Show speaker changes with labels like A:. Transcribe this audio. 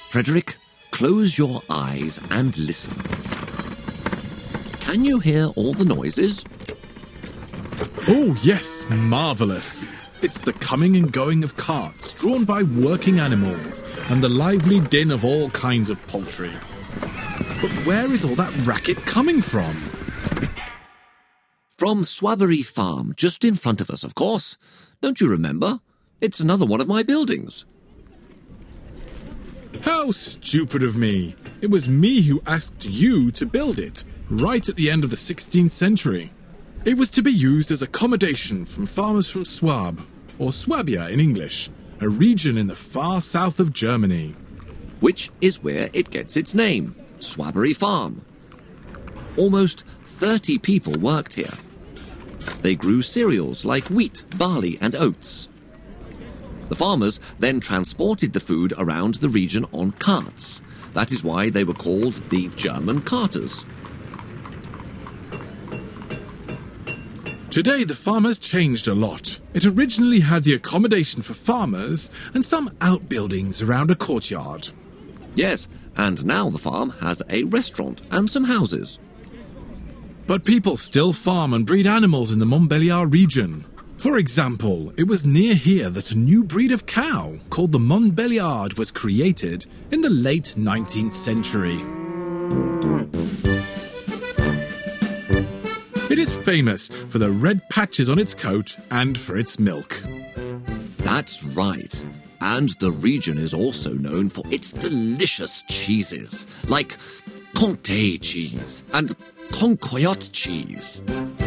A: Frederick, close your eyes and listen. Can you hear all the noises?
B: Oh, yes, marvellous. It's the coming and going of carts drawn by working animals and the lively din of all kinds of poultry. But where is all that racket coming from?
A: From Swabbery Farm, just in front of us, of course. Don't you remember? It's another one of my buildings.
B: How stupid of me. It was me who asked you to build it, right at the end of the 16th century. It was to be used as accommodation from farmers from Swab, or Swabia in English, a region in the far south of Germany.
A: Which is where it gets its name, Swabbery Farm. Almost 30 people worked here. They grew cereals like wheat, barley and oats. The farmers then transported the food around the region on carts. That is why they were called the German carters.
B: Today the farm has changed a lot. It originally had the accommodation for farmers and some outbuildings around a courtyard.
A: Yes, and now the farm has a restaurant and some houses.
B: But people still farm and breed animals in the Montbéliard region. For example, it was near here that a new breed of cow called the Montbéliard was created in the late 19th century. It is famous for the red patches on its coat and for its milk.
A: That's right. And the region is also known for its delicious cheeses, like Comté cheese and Concoyote cheese.